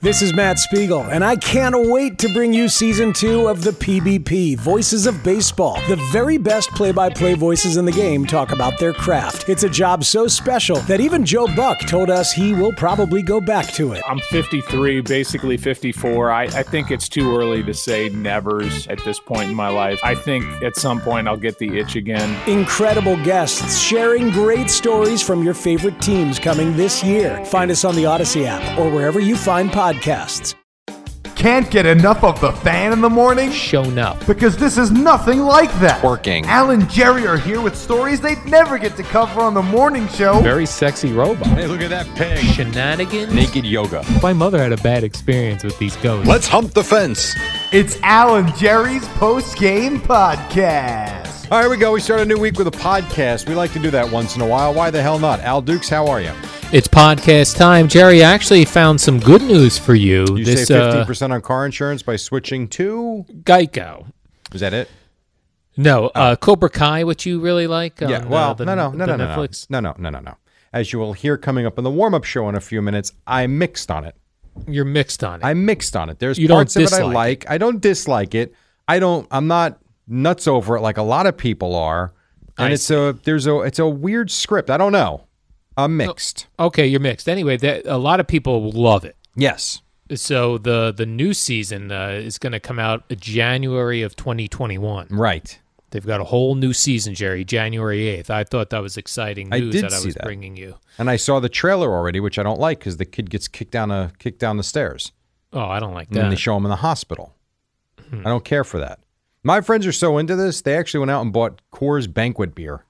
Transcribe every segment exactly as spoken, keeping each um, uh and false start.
This is Matt Spiegel, and I can't wait to bring you season two of the P B P, Voices of Baseball. The very best play-by-play voices in the game talk about their craft. It's a job so special that even Joe Buck told us he will probably go back to it. I'm fifty-three, basically fifty-four. I, I think it's too early to say nevers at this point in my life. I think at some point I'll get the itch again. Incredible guests sharing great stories from your favorite teams coming this year. Find us on the Odyssey app or wherever you find podcasts. Podcasts. Can't get enough of the fan in the morning? Shown up. Because this is nothing like that. Working. Al and Jerry are here with stories they'd never get to cover on the morning show. Very sexy robot. Hey, look at that pig. Shenanigans. Naked yoga. My mother had a bad experience with these ghosts. Let's hump the fence. It's Al and Jerry's post-game podcast. All right, here we go. We start a new week with a podcast. We like to do that once in a while. Why the hell not? Al Dukes, how are you? It's podcast time. Jerry, I actually found some good news for you. You this, save fifteen percent uh, on car insurance by switching to? Geico. Is that it? No. Oh. Uh, Cobra Kai, which you really like? On, yeah, well, uh, the, no, no, no, no, no, Netflix? no, no, no, no, no. As you will hear coming up in the warm-up show in a few minutes, I mixed on it. You're mixed on it. I mixed on it. There's you parts don't of it I dislike like. it. I don't dislike it. I don't, I'm not nuts over it like a lot of people are. And I it's see. a, there's a, it's a weird script. I don't know. I'm mixed. Okay, you're mixed. Anyway, that, a lot of people love it. Yes. So the the new season uh, is going to come out January of twenty twenty-one. Right. They've got a whole new season, Jerry, January eighth. I thought that was exciting I news did that I see was that. bringing you. And I saw the trailer already, which I don't like because the kid gets kicked down a kicked down the stairs. Oh, I don't like And then they that. show him in the hospital. Hmm. I don't care for that. My friends are so into this, they actually went out and bought Coors Banquet beer.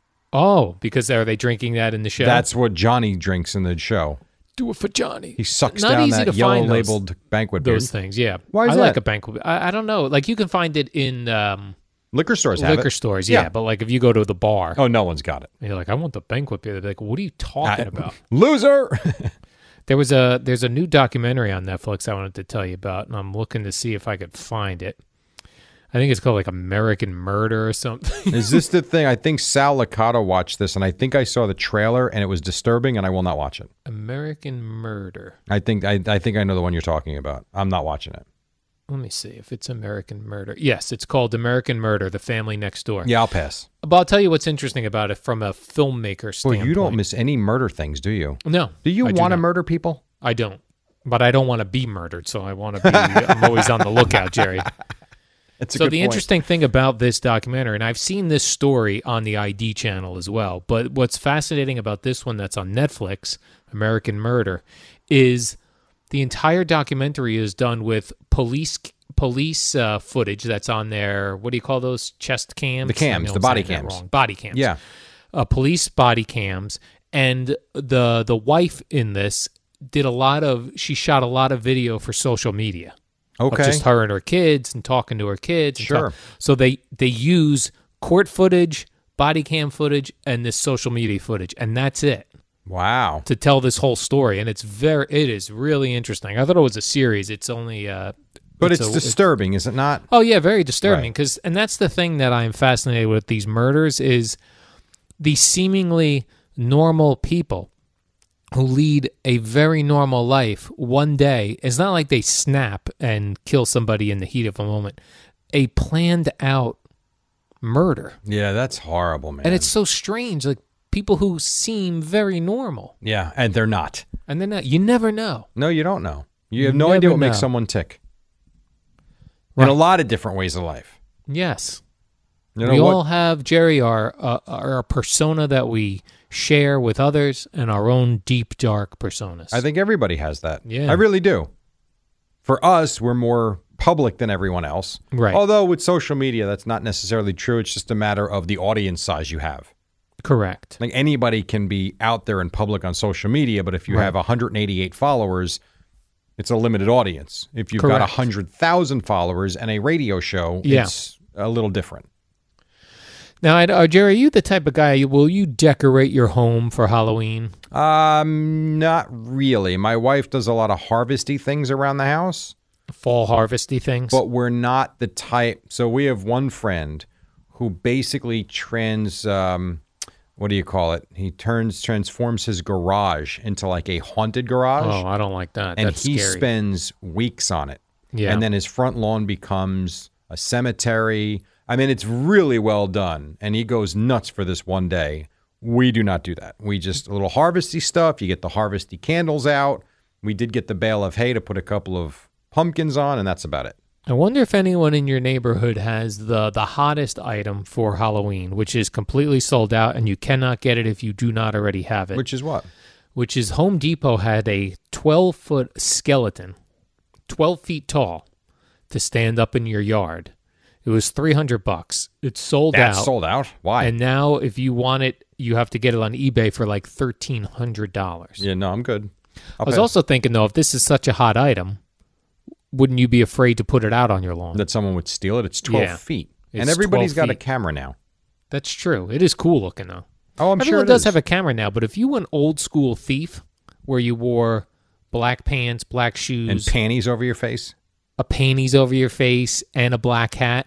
Oh, because are they drinking that in the show? That's what Johnny drinks in the show. Do it for Johnny. He sucks Not down easy that to yellow find those- labeled banquet beer. Those things, yeah. Why is I that? like a banquet. I, I don't know. Like you can find it in um, Liquor stores have liquor it. stores, yeah. Yeah. But like if you go to the bar, Oh, no one's got it. and you're like, I want the banquet beer. They're like, what are you talking I- about? Loser. There was a there's a new documentary on Netflix I wanted to tell you about, and I'm looking to see if I could find it. I think it's called like American Murder or something. Is this the thing? I think Sal Licata watched this, and I think I saw the trailer, and it was disturbing, and I will not watch it. American Murder. I think I, I think I know the one you're talking about. I'm not watching it. Let me see if it's American Murder. Yes, it's called American Murder, The Family Next Door. Yeah, I'll pass. But I'll tell you what's interesting about it from a filmmaker Well, standpoint. you don't miss any murder things, do you? No. Do you I want to not. murder people? I don't. But I don't want to be murdered, so I want to be I'm always on the lookout, Jerry. It's a So good the point. interesting thing about this documentary, and I've seen this story on the I D channel as well, but what's fascinating about this one that's on Netflix, American Murder, is the entire documentary is done with police police uh, footage that's on their, what do you call those, chest cams? The cams, I know the I'm body saying that cams. wrong. Body cams. Yeah. Uh, police body cams, and the the wife in this did a lot of, she shot a lot of video for social media. Of Okay. just her and her kids and talking to her kids. and Sure. talk- So they they use court footage, body cam footage, and this social media footage, and that's it Wow. to tell this whole story. And it's very, it is really interesting. I thought it was a series. It's only, uh, But it's, a- disturbing, is it not? Oh yeah, very disturbing. Right. Because and that's the thing that I'm fascinated with these murders is these seemingly normal people who lead a very normal life. One day, it's not like they snap and kill somebody in the heat of a moment. A planned out murder, Yeah, that's horrible, man. and it's so strange. Like people who seem very normal, yeah, and they're not. and then you never know. No, you don't know. You have You no idea never what makes know. someone tick. Right. In a lot of different ways of life. Yes. You know we what? all have, Jerry, our, uh, our persona that we share with others and our own deep, dark personas. I think everybody has that. Yeah. I really do. For us, we're more public than everyone else. Right. Although with social media, that's not necessarily true. It's just a matter of the audience size you have. Correct. Like anybody can be out there in public on social media, but if you Right. have one hundred eighty-eight followers, it's a limited audience. If you've got Correct. one hundred thousand followers and a radio show, Yeah. it's a little different. Now, I- uh, Jerry, are you the type of guy, will you decorate your home for Halloween? Um, not really. My wife does a lot of harvesty things around the house, Fall harvesty things? but we're not the type. So we have one friend who basically trans, um, what do you call it? He turns transforms his garage into like a haunted garage. Oh, I don't like that. and That's he scary. spends weeks on it. Yeah. And then his front lawn becomes a cemetery. I mean, it's really well done. And he goes nuts for this one day. We do not do that. We just a little harvesty stuff. You get the harvesty candles out. We did get the bale of hay to put a couple of pumpkins on, and that's about it. I wonder if anyone in your neighborhood has the, the hottest item for Halloween, which is completely sold out, and you cannot get it if you do not already have it. Which is what? Which is Home Depot had a twelve-foot skeleton, twelve feet tall, to stand up in your yard. It was three hundred bucks. It's sold That's out. sold out? Why? And now if you want it, you have to get it on eBay for like thirteen hundred dollars. yeah, no, I'm good. I'll I was pay. also thinking, though, if this is such a hot item, wouldn't you be afraid to put it out on your lawn? that someone would steal it. It's twelve Yeah. feet. It's and everybody's twelve got a feet. camera now. That's true. It is cool looking, though. Oh, I'm Everyone sure it does is. have a camera now, but if you went old school thief, where you wore black pants, black shoes, And panties over your face. a panties over your face, and a black hat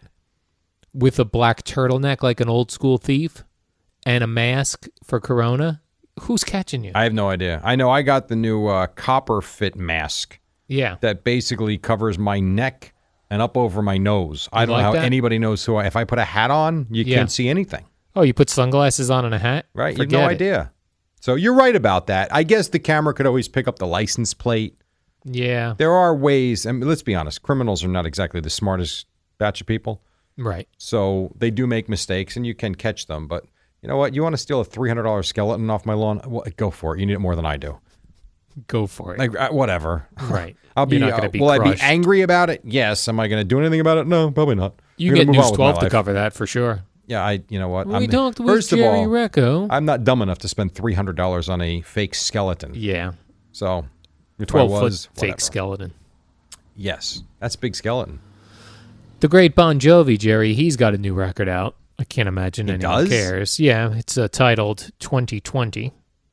with a black turtleneck like an old school thief, and a mask for Corona, who's catching you? I have no idea. I know I got the new uh, copper fit mask yeah. that basically covers my neck and up over my nose. I You don't like know how that? anybody knows who I... If I put a hat on, you Yeah. can't see anything. Oh, you put sunglasses on and a hat? Right? You have Forget no it. idea. So you're right about that. I guess the camera could always pick up the license plate. Yeah. There are ways, and let's be honest, criminals are not exactly the smartest batch of people. Right. So they do make mistakes, and you can catch them. But you know what? You want to steal a three hundred dollars skeleton off my lawn? Well, go for it. You need it more than I do. Go for it. Like uh, whatever. right. I'll be. You're not uh, going to be will I crushed. be angry about it? Yes. Am I going to do anything about it? No, probably not. You I'm get gonna move News on with my twelve to life. cover that for sure. Yeah, I. You know what? We I'm, talked with first of Jerry all, Recco. I'm not dumb enough to spend three hundred dollars on a fake skeleton. Yeah. So if I twelve was, foot fake whatever. skeleton. Yes, that's a big skeleton. The great Bon Jovi, Jerry, he's got a new record out. I can't imagine He anyone does? cares. Yeah, it's uh, titled twenty twenty.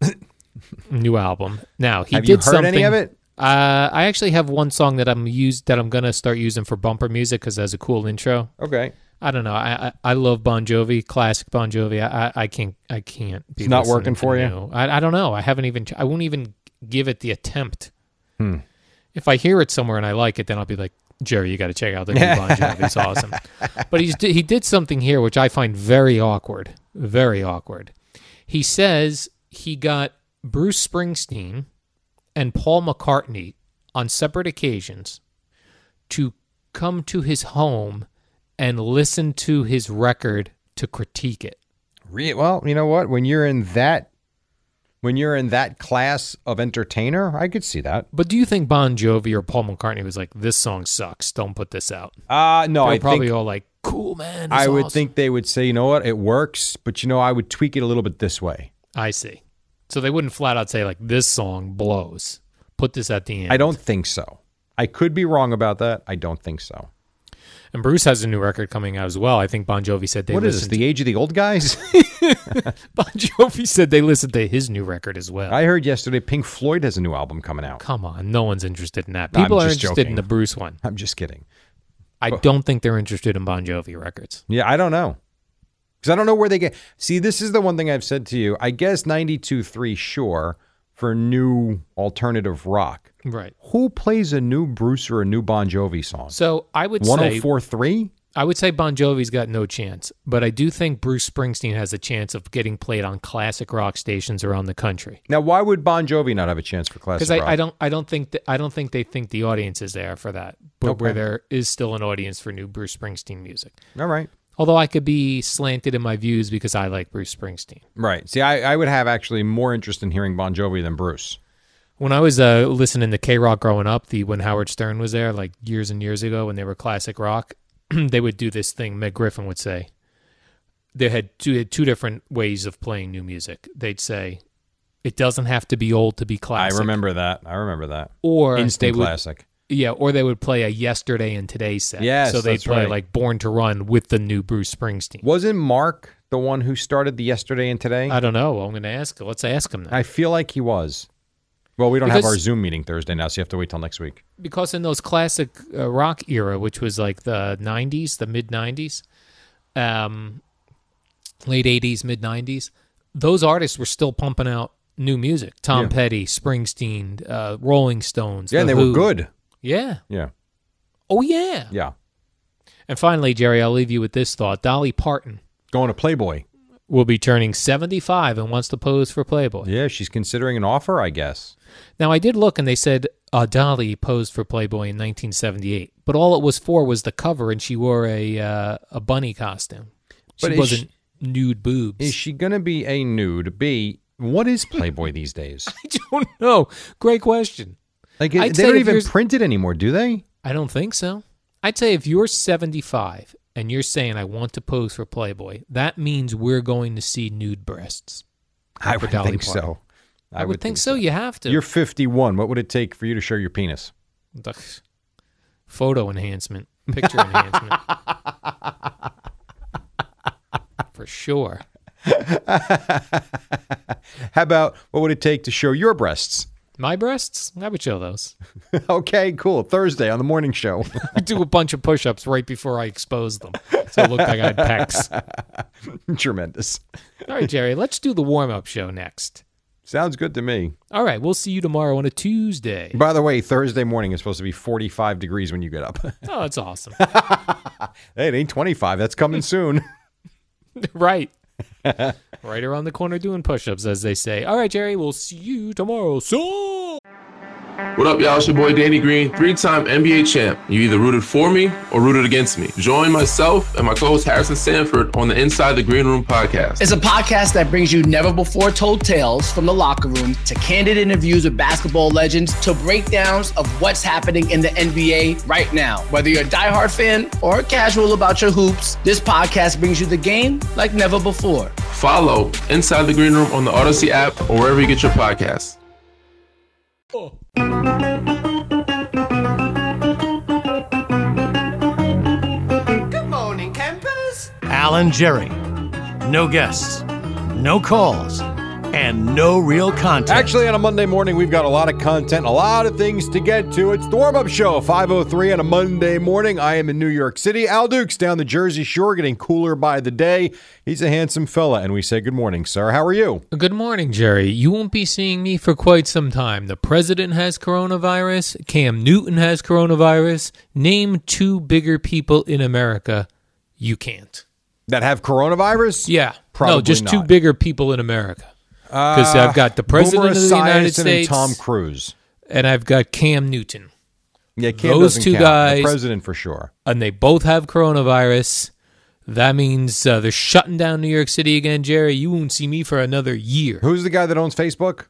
New album. Now, he Have did you heard something. any of it? Uh, I actually have one song that I'm used that I'm gonna start using for bumper music because it has a cool intro. Okay. I don't know. I, I I love Bon Jovi, classic Bon Jovi. I I, I can't I can't. Be It's not listening working to for you? new. I I don't know. I haven't even. I won't even give it the attempt. Hmm. If I hear it somewhere and I like it, then I'll be like, Jerry, you got to check out the new Bon Jovi. It's awesome. But he's he did something here which I find very awkward. Very awkward. He says he got Bruce Springsteen and Paul McCartney on separate occasions to come to his home and listen to his record to critique it. Re- well, you know what? When you're in that, when you're in that class of entertainer, I could see that. But do you think Bon Jovi or Paul McCartney was like, this song sucks, don't put this out? Uh no, They're I probably think all like, cool, man. this I is would awesome." think they would say, you know what, it works, but you know, I would tweak it a little bit this way. I see. So they wouldn't flat out say, like, this song blows. Put this at the end. I don't think so. I could be wrong about that. I don't think so. And Bruce has a new record coming out as well. I think Bon Jovi said they What is this? listened The age of the old guys? to, Bon Jovi said they listened to his new record as well. I heard yesterday Pink Floyd has a new album coming out. Come on, no one's interested in that. I'm People are just interested joking. in the Bruce one. I'm just kidding. I don't think they're interested in Bon Jovi records. Yeah, I don't know. Because I don't know where they get. See, this is the one thing I've said to you. I guess ninety-two point three, sure, for new alternative rock. Right. Who plays a new Bruce or a new Bon Jovi song? So I would say one oh four point three? I would say Bon Jovi's got no chance, but I do think Bruce Springsteen has a chance of getting played on classic rock stations around the country. Now, why would Bon Jovi not have a chance for classic Because I, rock? I don't, I don't think, that, I don't think they think the audience is there for that, but Okay. where there is still an audience for new Bruce Springsteen music. All right. Although I could be slanted in my views because I like Bruce Springsteen. Right. See, I, I would have actually more interest in hearing Bon Jovi than Bruce. When I was uh, listening to K-Rock growing up, the when Howard Stern was there, like years and years ago when they were classic rock, they would do this thing. Meg Griffin would say they had two, had two different ways of playing new music. They'd say it doesn't have to be old to be classic. I remember that. I remember that. Or Instant they would, classic. yeah, or they would play a yesterday and today set. Yes, so they'd that's play right. like Born to Run with the new Bruce Springsteen. Wasn't Mark the one who started the Yesterday and Today? I don't know. I'm going to ask. Let's ask him that. I feel like he was. Well, we don't have Because- our Zoom meeting Thursday now, so you have to wait till next week. Because in those classic uh, rock era, which was like the nineties, the mid nineties, um, late eighties, mid nineties, those artists were still pumping out new music. Tom Yeah. Petty, Springsteen, uh, Rolling Stones. Yeah, The and they Who. were good. Yeah. Yeah. Oh, yeah. Yeah. And finally, Jerry, I'll leave you with this thought. Dolly Parton Going to Playboy. will be turning seventy-five and wants to pose for Playboy. Yeah, she's considering an offer, I guess. Now, I did look, and they said uh, Dolly posed for Playboy in nineteen seventy-eight, but all it was for was the cover, and she wore a uh, a bunny costume. She But is wasn't nude boobs. Is she going to be A, nude? B, what is Playboy these days? I don't know. Great question. Like, I'd they say don't if even you're- print it anymore, do they? I don't think so. I'd say if you're seventy-five and you're saying, I want to pose for Playboy, that means we're going to see nude breasts. I For would Dolly think Parton. so. I, would think so. You have to. You're fifty-one. What would it take for you to show your penis? Ugh. Photo enhancement, picture enhancement. For sure. How about what would it take to show your breasts? My breasts? I would show those. Okay, cool. Thursday on the morning show. I do a bunch of push-ups right before I expose them, so it looked like I had pecs. Tremendous. All right, Jerry, let's do the warm-up show next. Sounds good to me. All right, we'll see you tomorrow on a Tuesday. By the way, Thursday morning is supposed to be forty-five degrees when you get up. Oh, that's awesome. Hey, it ain't twenty-five. That's coming soon. Right. Right around the corner doing push-ups, as they say. All right, Jerry, we'll see you tomorrow. So. What up, y'all? It's your boy Danny Green, three-time N B A champ. You either rooted for me or rooted against me. Join myself and my co-host Harrison Sanford on the Inside the Green Room podcast. It's a podcast that brings you never-before-told tales from the locker room to candid interviews with basketball legends to breakdowns of what's happening in the N B A right now. Whether you're a diehard fan or casual about your hoops, this podcast brings you the game like never before. Follow Inside the Green Room on the Odyssey app or wherever you get your podcasts. Good morning, campers. Alan Jerry. No guests, no calls, and no real content. Actually, on a Monday morning, we've got a lot of content, a lot of things to get to. It's the warm-up show, five oh three on a Monday morning. I am in New York City. Al Dukes down the Jersey Shore, getting cooler by the day. He's a handsome fella, and we say good morning, sir. How are you? Good morning, Jerry. You won't be seeing me for quite some time. The president has coronavirus. Cam Newton has coronavirus. Name two bigger people in America. You can't. That have coronavirus? Yeah. Probably no, just two not. bigger people in America. Because I've got the president Boomer of the United Esiason States and Tom Cruise. and I've got Cam Newton. Yeah, Cam Those doesn't two count. guys- The president for sure. And they both have coronavirus. That means uh, they're shutting down New York City again, Jerry. You won't see me for another year. Who's the guy that owns Facebook?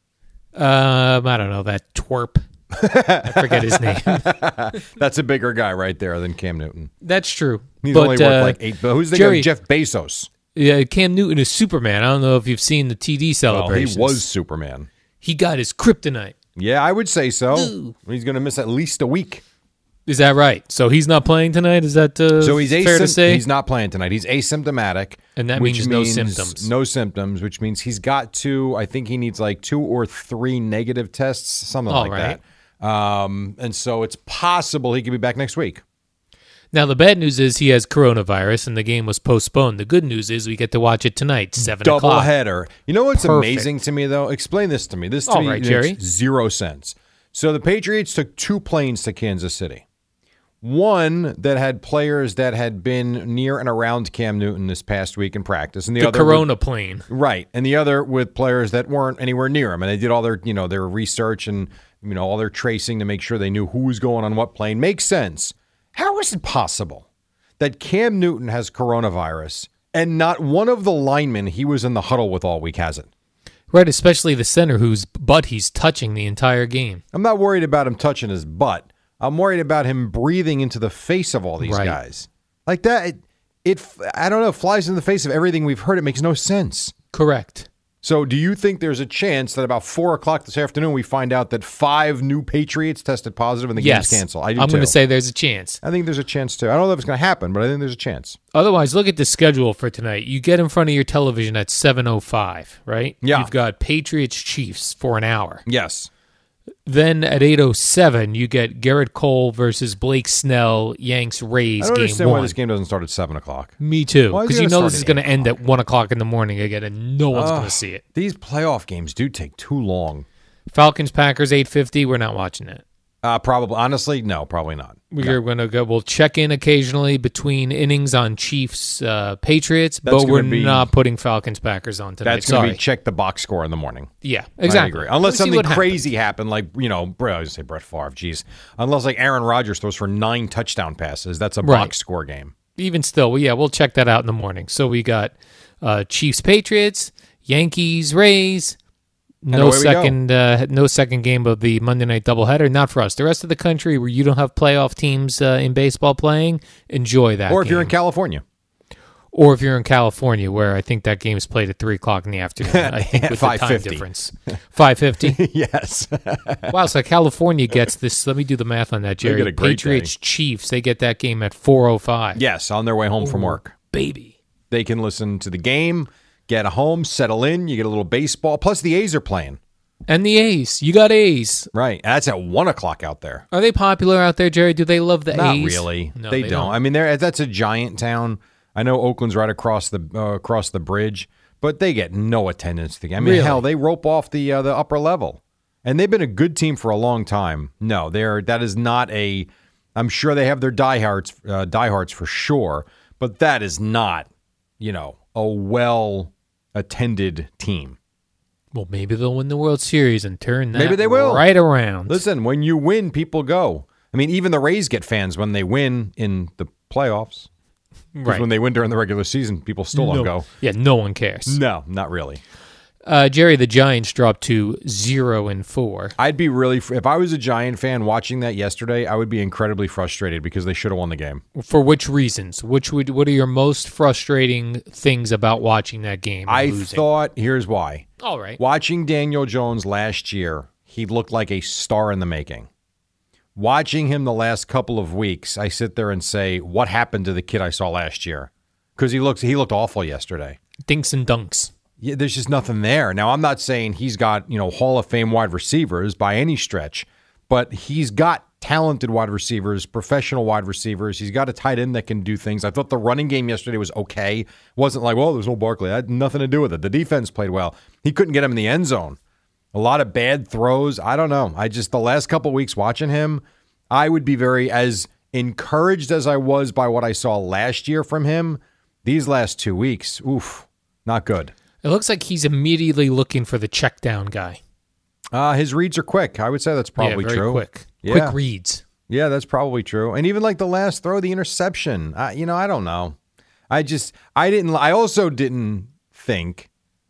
Um, I don't know, that twerp. I forget his name. That's a bigger guy right there than Cam Newton. That's true. He's But, only worth uh, like eight. But who's the Jerry, guy? Jeff Bezos. Yeah, Cam Newton is Superman. I don't know if you've seen the T D Well, celebrations. he was Superman. He got his kryptonite. Yeah, I would say so. Ooh. He's going to miss at least a week. Is that right? So he's not playing tonight? Is that uh, So he's fair to asympt- say? he's not playing tonight. He's asymptomatic, And that which means no symptoms. No symptoms, which means he's got to. I think he needs like two or three negative tests, something All like right. that. Um, and so it's possible he could be back next week. Now, the bad news is he has coronavirus and the game was postponed. The good news is we get to watch it tonight, seven Double o'clock. header. You know what's Perfect. amazing to me though? Explain this to me. This to All me right, makes Jerry. zero sense. So the Patriots took two planes to Kansas City. One that had players that had been near and around Cam Newton this past week in practice, and the, The other corona with, plane. right, and the other with players that weren't anywhere near him, and they did all their, you know, their research and you know all their tracing to make sure they knew who was going on what plane. Makes sense. How is it possible that Cam Newton has coronavirus and not one of the linemen he was in the huddle with all week has it? Right, especially the center whose butt he's touching the entire game. I'm not worried about him touching his butt. I'm worried about him breathing into the face of all these Right. guys. Like that, it, it, I don't know, flies in the face of everything we've heard. It makes no sense. Correct. So do you think there's a chance that about four o'clock this afternoon we find out that five new Patriots tested positive and the Yes. game's canceled? I do I'm too. going to say there's a chance. I think there's a chance too. I don't know if it's going to happen, but I think there's a chance. Otherwise, look at the schedule for tonight. You get in front of your television at seven oh five, right? Yeah. You've got Patriots Chiefs for an hour. Yes. Then at eight oh seven, you get Garrett Cole versus Blake Snell, Yanks Rays I don't game understand one. why this game doesn't start at seven o'clock. Me too, Why is it because you gonna know start this is at going to eight end at one o'clock in the morning again, and no one's Ugh, going to see it. These playoff games do take too long. Falcons Packers eight fifty. We're not watching that. Uh, probably, honestly, no, probably not. We're going to go. We'll check in occasionally between innings on Chiefs uh, Patriots, That's but we're gonna be- not putting Falcons Packers on tonight. That's going to Sorry. be check the box score in the morning. Yeah, I exactly. agree. Unless Let's see something what crazy happened, like, you know, bro, I was going to say Brett Favre, geez. Unless like Aaron Rodgers throws for nine touchdown passes. That's a Right. box score game. Even still, well, yeah, we'll check that out in the morning. So we got uh, Chiefs Patriots, Yankees Rays. No away we second, uh, no second game of the Monday night doubleheader. Not for us. The rest of the country, where you don't have playoff teams uh, in baseball playing, enjoy that. Or if game. you're in California. or if you're in California, where I think that game is played at three o'clock in the afternoon. I think with the time five fifty. difference, five fifty. Yes. Wow, so California gets this. Let me do the math on that, Jerry. get a great Patriots Chiefs. They get that game at four oh five. Yes, on their way home from work. Baby. They can listen to the game, get home, settle in. You get a little baseball. Plus, the A's are playing. And the A's. You got A's. Right. That's at one o'clock out there. Are they popular out there, Jerry? Do they love the Not A's? really. No, they, they don't. don't. I mean, they're, that's a giant town. I know Oakland's right across the uh, across the bridge, but they get no attendance. To the game. I mean, Really? hell, they rope off the uh, the upper level, and they've been a good team for a long time. No, they're that is not a. I'm sure they have their diehards, uh, diehards for sure, but that is not, you know, a well attended team. Well, maybe they'll win the World Series and turn that Maybe they will. right around. Listen, when you win, people go. I mean, even the Rays get fans when they win in the playoffs. Because right. when they win during the regular season, people still no, don't go. Yeah, no one cares. No, not really. Uh, Jerry, the Giants dropped to zero and four. I'd be really, if I was a Giant fan watching that yesterday, I would be incredibly frustrated because they should have won the game. For which reasons? Which would what are your most frustrating things about watching that game? and I losing? thought, here's why. All right. Watching Daniel Jones last year, he looked like a star in the making. Watching him the last couple of weeks, I sit there and say, what happened to the kid I saw last year? Because he looks, he looked awful yesterday. Dinks and dunks. Yeah, there's just nothing there. Now, I'm not saying he's got, you know, Hall of Fame wide receivers by any stretch, but he's got talented wide receivers, professional wide receivers. He's got a tight end that can do things. I thought the running game yesterday was okay. It wasn't like, well, there's no Barkley. That had nothing to do with it. The defense played well. He couldn't get him in the end zone. A lot of bad throws. I don't know. I just, the last couple of weeks watching him, I would be very, as encouraged as I was by what I saw last year from him, these last two weeks, oof, not good. It looks like he's immediately looking for the check down guy. Uh, his reads are quick. I would say that's probably yeah, very true. quick. Yeah. Quick reads. Yeah, that's probably true. And even like the last throw, the interception, uh, you know, I don't know. I just, I didn't, I also didn't think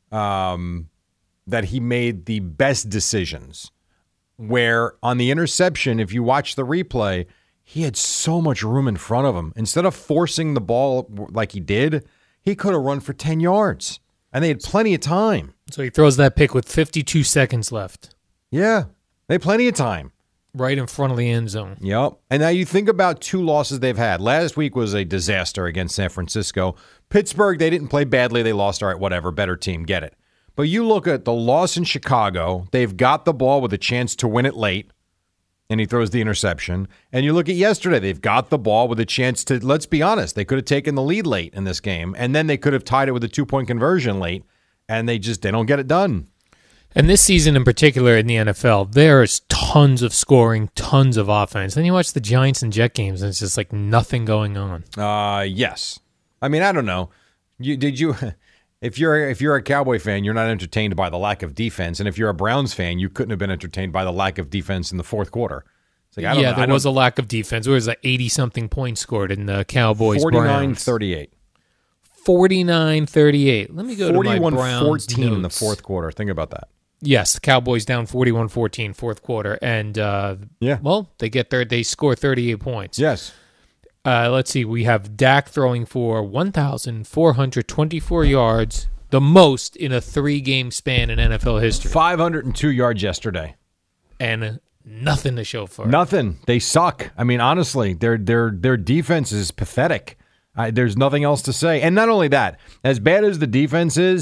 um, that he made the best decisions. Where on the interception, if you watch the replay, he had so much room in front of him. Instead of forcing the ball like he did, he could have run for ten yards. And they had plenty of time. So he throws that pick with fifty-two seconds left. Yeah, they had plenty of time. Right in front of the end zone. Yep. And now you think about two losses they've had. Last week was a disaster against San Francisco. Pittsburgh, they didn't play badly. They lost. All right, whatever. Better team. Get it. But you look at the loss in Chicago. They've got the ball with a chance to win it late, and he throws the interception. And you look at yesterday. They've got the ball with a chance to, let's be honest, they could have taken the lead late in this game, and then they could have tied it with a two-point conversion late, and they just, they don't get it done. And this season in particular in the N F L, there's tons of scoring, tons of offense. Then you watch the Giants and Jet games, and it's just like nothing going on. Uh, yes. I mean, I don't know. You did you... If you're if you're a Cowboy fan, you're not entertained by the lack of defense, and if you're a Browns fan, you couldn't have been entertained by the lack of defense in the fourth quarter. It's like, I don't yeah, know. there I was a don't, lack of defense. There was like eighty-something points scored in the Cowboys forty-nine Browns. thirty-eight. forty-nine thirty-eight. Let me go to my forty-one Browns fourteen in the notes. fourth quarter. Think about that. Yes, the Cowboys down forty-one fourteen fourth quarter, and uh, Yeah. well, they get their they score thirty-eight points. Yes. Uh, let's see, we have Dak throwing for one thousand four hundred twenty-four yards, the most in a three-game span in N F L history, five hundred two yards yesterday. and nothing to show for it. Nothing. They suck. I mean, honestly, their their their defense is pathetic. I, there's nothing else to say. And not only that, as bad as the defense is,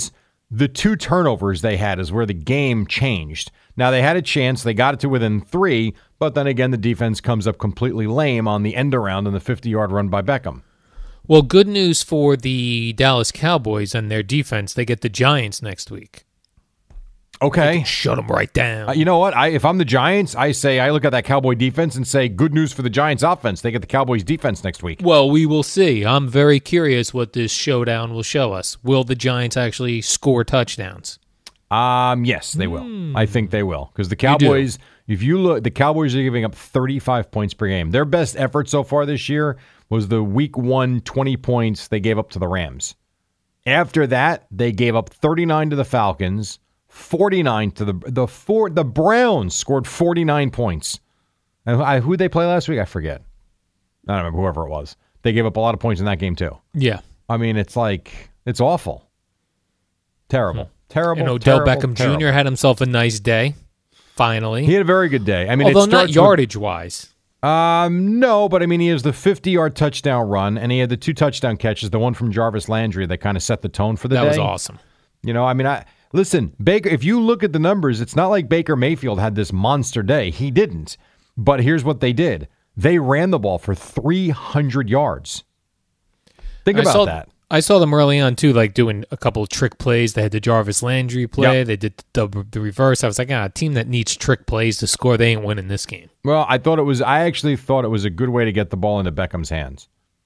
The two turnovers they had is where the game changed. Now, they had a chance. They got it to within three, but then again, the defense comes up completely lame on the end around and the fifty-yard run by Beckham. Well, good news for the Dallas Cowboys and their defense. They get the Giants next week. Okay. Shut them right down. Uh, you know what? I, if I'm the Giants, I say I look at that Cowboy defense and say, good news for the Giants offense. They get the Cowboys defense next week. Well, we will see. I'm very curious what this showdown will show us. Will the Giants actually score touchdowns? Um, yes, they will. Hmm. I think they will. Because the Cowboys, You if you look, the Cowboys are giving up thirty-five points per game. Their best effort so far this year was the week one twenty points they gave up to the Rams. After that, they gave up thirty-nine to the Falcons, forty-nine to the the four the Browns scored forty-nine points. And I, who did they play last week? I forget. I don't remember, whoever it was. They gave up a lot of points in that game too. Yeah. I mean, it's like it's awful. Terrible. Hmm. Terrible. And Odell terrible, Beckham terrible. Junior had himself a nice day, finally. He had a very good day. I mean, although it not starts yardage-wise. With, um, no, but I mean, he has the fifty-yard touchdown run, and he had the two touchdown catches, the one from Jarvis Landry that kind of set the tone for the that day. That was awesome. You know, I mean, I listen, Baker, if you look at the numbers, it's not like Baker Mayfield had this monster day. He didn't. But here's what they did. They ran the ball for three hundred yards. Think I about saw, that. I saw them early on, too, like doing a couple of trick plays. They had the Jarvis Landry play. Yep. They did the, the reverse. I was like, ah, a team that needs trick plays to score, they ain't winning this game. Well, I thought it was, I actually thought it was a good way to get the ball into Beckham's hands.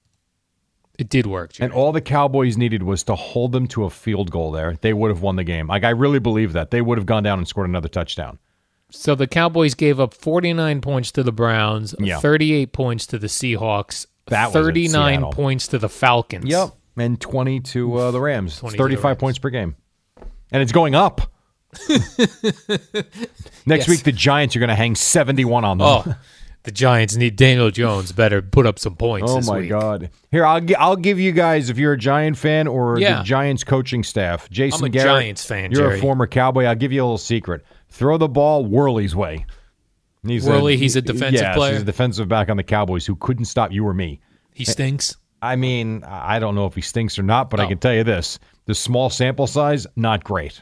It did work, Jerry. And all the Cowboys needed was to hold them to a field goal there. They would have won the game. Like, I really believe that. They would have gone down and scored another touchdown. So the Cowboys gave up forty-nine points to the Browns, Yeah. thirty-eight points to the Seahawks, That was at thirty-nine Seattle. points to the Falcons. Yep. And twenty to uh, the Rams. twenty to the thirty-five Rams. points per game. And it's going up. Next Yes. week, the Giants are going to hang seventy-one on them. Oh, the Giants need Daniel Jones better put up some points Oh this my week. God! Here, I'll gi- I'll give you guys, if you're a Giant fan or Yeah. the Giants coaching staff, Jason I'm a Garrett, Giants fan, You're Jerry. a former Cowboy. I'll give you a little secret: throw the ball Worley's way. He's Worley, he's a defensive yes, player? He's a defensive back on the Cowboys who couldn't stop you or me. He stinks. I mean, I don't know if he stinks or not, but I Oh. can tell you this: the small sample size, not great.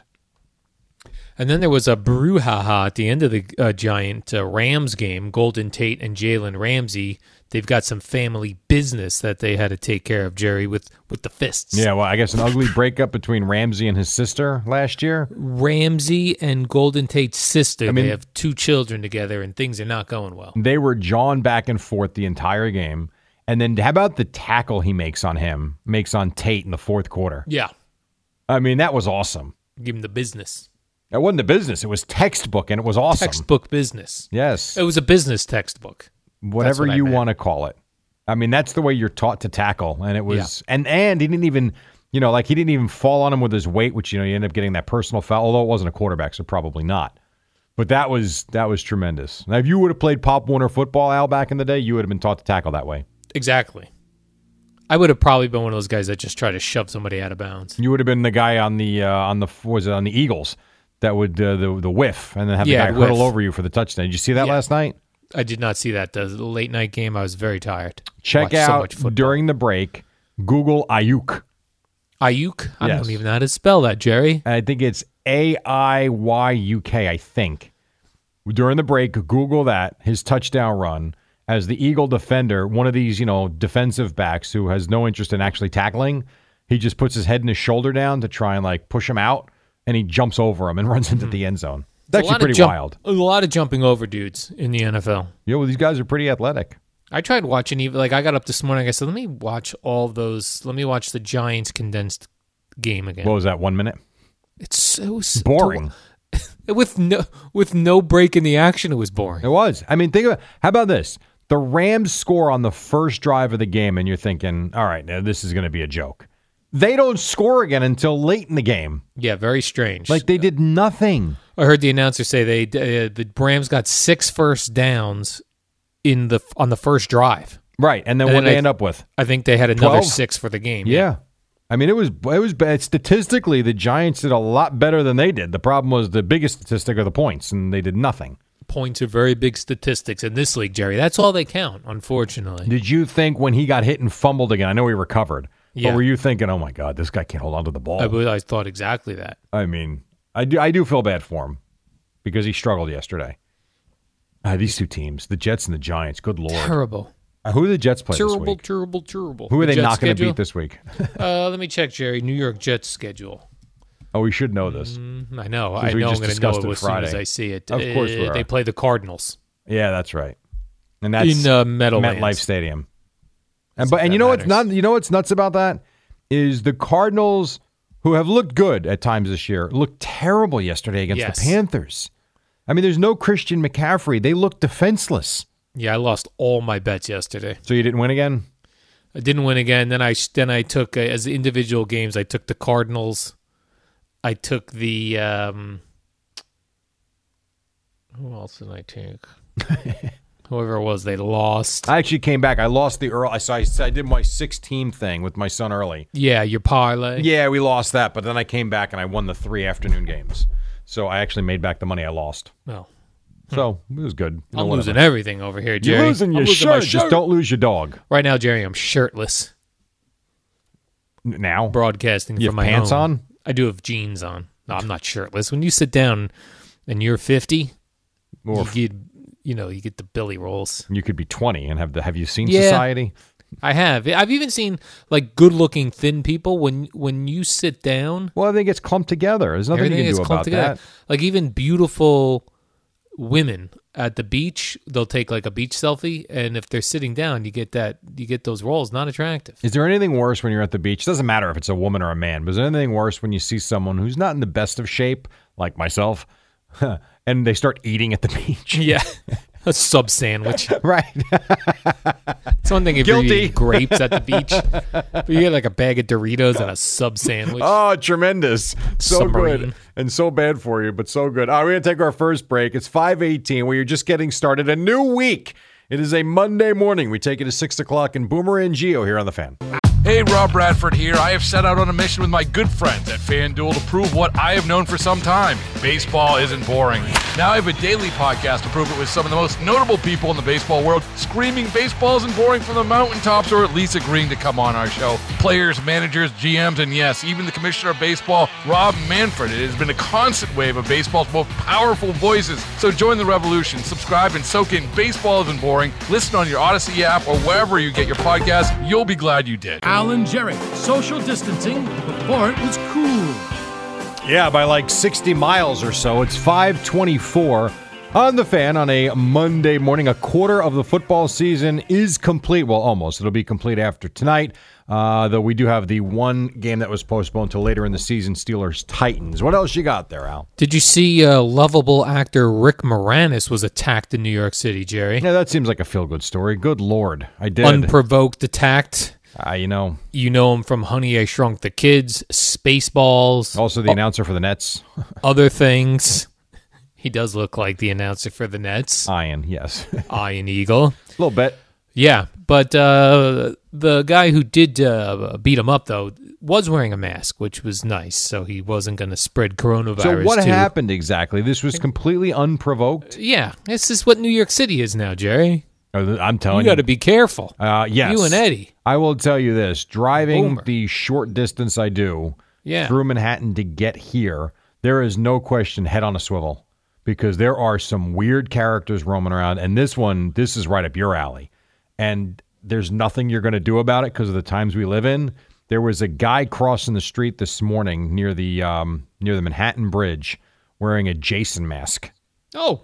And then there was a brouhaha at the end of the uh, Giant uh, Rams game. Golden Tate and Jalen Ramsey, they've got some family business that they had to take care of, Jerry, with, with the fists. Yeah, well, I guess an ugly breakup between Ramsey and his sister last year. Ramsey and Golden Tate's sister, I mean- they have two children together, and things are not going well. They were jawing back and forth the entire game. And then how about the tackle he makes on him, makes on Tate in the fourth quarter? Yeah, I mean, that was awesome. give him the business. It wasn't the business. It was textbook, and it was awesome. Textbook business. Yes. It was a business textbook. Whatever what I you meant. want to call it. I mean, that's the way you're taught to tackle. And it was, and, and he didn't even, you know, like he didn't even fall on him with his weight, which, you know, you end up getting that personal foul, although it wasn't a quarterback, so probably not. But that was, that was tremendous. Now, if you would have played Pop Warner football, Al, back in the day, you would have been taught to tackle that way. Exactly. I would have probably been one of those guys that just try to shove somebody out of bounds. You would have been the guy on the, uh, on the, what was it, on the Eagles that would, uh, the, the whiff, and then have Yeah, the guy whiff. hurtle over you for the touchdown. Did you see that Yeah. last night? I did not see that. The late night game, I was very tired. Check Watched so out much football. during the break, Google Ayuk. Ayuk? I Yes. don't even know how to spell that, Jerry. I think it's A I Y U K, I think. During the break, Google that, his touchdown run, as the Eagle defender, one of these, you know, defensive backs who has no interest in actually tackling. He just puts his head and his shoulder down to try and, like, push him out, and he jumps over him and runs into the end zone. It's A actually lot of pretty jump- wild. A lot of jumping over dudes in the N F L. You know, these guys are pretty athletic. I tried watching, even like I got up this morning. I said, let me watch all those. Let me watch the Giants condensed game again. What was that, one minute? It's so s- Boring. with no with no break in the action. It was boring. It was. I mean, think about, how about this? The Rams score on the first drive of the game, and you're thinking, all right, now this is going to be a joke. They don't score again until late in the game. Yeah, very strange. Like, they did nothing. I heard the announcer say they uh, the Rams got six first downs in the on the first drive. Right, and then And what then they I- end up with? I think they had another twelve? six for the game. Yeah. I mean, it was it was bad. Statistically, the Giants did a lot better than they did. The problem was the biggest statistic are the points, and they did nothing. Points are very big statistics in this league, Jerry. That's all they count, unfortunately. Did you think when he got hit and fumbled again, I know he recovered, Yeah. Or were you thinking, oh, my God, this guy can't hold on to the ball? I, would- I thought exactly that. I mean, I do, I do feel bad for him because he struggled yesterday. Uh, these two teams, the Jets and the Giants, good Lord. Terrible. Uh, who are the Jets play this Terrible, week? terrible, terrible. Who are The they Jets not going to schedule? beat this week? uh, let me check, Jerry. New York Jets schedule. Oh, we should know this. Mm, I know. Because I we know I'm just going to know discussed it it as soon Friday. as I see it. Of course we Uh, are. They play the Cardinals. Yeah, that's right. And that's in uh, Meadowlands. MetLife Stadium. And As but if and that you know what's matters. not you know what's nuts about that is the Cardinals, who have looked good at times this year, looked terrible yesterday against Yes. the Panthers. I mean, there's no Christian McCaffrey. They look defenseless. Yeah, I lost all my bets yesterday. So you didn't win again? I didn't win again. Then I then I took uh, as individual games. I took the Cardinals. I took the um, who else did I take? Whoever it was, they lost. I actually came back. I lost the early. So I, I did my six-team thing with my son early. Yeah, your parlay. Yeah, we lost that, but then I came back and I won the three afternoon games. So I actually made back the money I lost. No, So it was good. You know, I'm whatever. losing everything over here, Jerry. You're losing I'm your losing my shirt. Just don't lose your dog. Right now, Jerry, I'm shirtless, N- Now? broadcasting You from have my pants home. on? I do have jeans on. No, I'm not shirtless. When you sit down and you're fifty, Or you f- get you know you get the billy rolls. you could be twenty and have the. Have you seen Yeah. Society? I have. I've even seen like good-looking thin people when when you sit down. Well, everything gets clumped together. There's nothing Everything you is can do clumped about together. that. Like even beautiful women at the beach, they'll take like a beach selfie, and if they're sitting down, you get that you get those rolls. Not attractive. Is there anything worse when you're at the beach? Doesn't matter if it's a woman or a man, but is there anything worse when you see someone who's not in the best of shape, like myself, and they start eating at the beach? Yeah, a sub sandwich. Right. It's one thing if Guilty. you're eating grapes at the beach, but you get like a bag of Doritos and a sub sandwich. Oh, tremendous. So Submarine. good. And so bad for you, but so good. All right, we're going to take our first break. It's five eighteen. We are just getting started. A new week. It is a Monday morning. We take it to six o'clock in Boomer and Geo here on The Fan. Hey, Rob Bradford here. I have set out on a mission with my good friends at FanDuel to prove what I have known for some time. Baseball isn't boring. Now I have a daily podcast to prove it with some of the most notable people in the baseball world, screaming baseball isn't boring from the mountaintops, or at least agreeing to come on our show. Players, managers, G Ms, and yes, even the commissioner of baseball, Rob Manfred. It has been a constant wave of baseball's most powerful voices. So join the revolution. Subscribe and soak in Baseball Isn't Boring. Listen on your Odyssey app or wherever you get your podcast. You'll be glad you did. Alan Jerry, social distancing before it was cool. Yeah, by like sixty miles or so. It's five twenty-four on The Fan on a Monday morning. A quarter of the football season is complete. Well, almost. It'll be complete after tonight, uh, though we do have the one game that was postponed until later in the season, Steelers-Titans. What else you got there, Al? Did you see uh, lovable actor Rick Moranis was attacked in New York City, Jerry? Yeah, that seems like a feel-good story. Good Lord. I did. Unprovoked attacked. Uh, you know, You know him from Honey, I Shrunk the Kids, Spaceballs, also the announcer for the Nets. other things. He does look like the announcer for the Nets, Ian, yes. A Iron Eagle. little bit. Yeah, but uh, the guy who did uh, beat him up, though, was wearing a mask, which was nice, so he wasn't going to spread coronavirus. So what to- happened exactly? This was completely unprovoked? Yeah, this is what New York City is now, Jerry. Uh, I'm You telling you. got to be careful. Uh, yes. You and Eddie. I will tell you this. Driving Boomer. the short distance I do Yeah. through Manhattan to get here, there is no question head on a swivel because there are some weird characters roaming around. And this one, this is right up your alley. And there's nothing you're going to do about it because of the times we live in. There was a guy crossing the street this morning near the um, near the Manhattan Bridge wearing a Jason mask. Oh.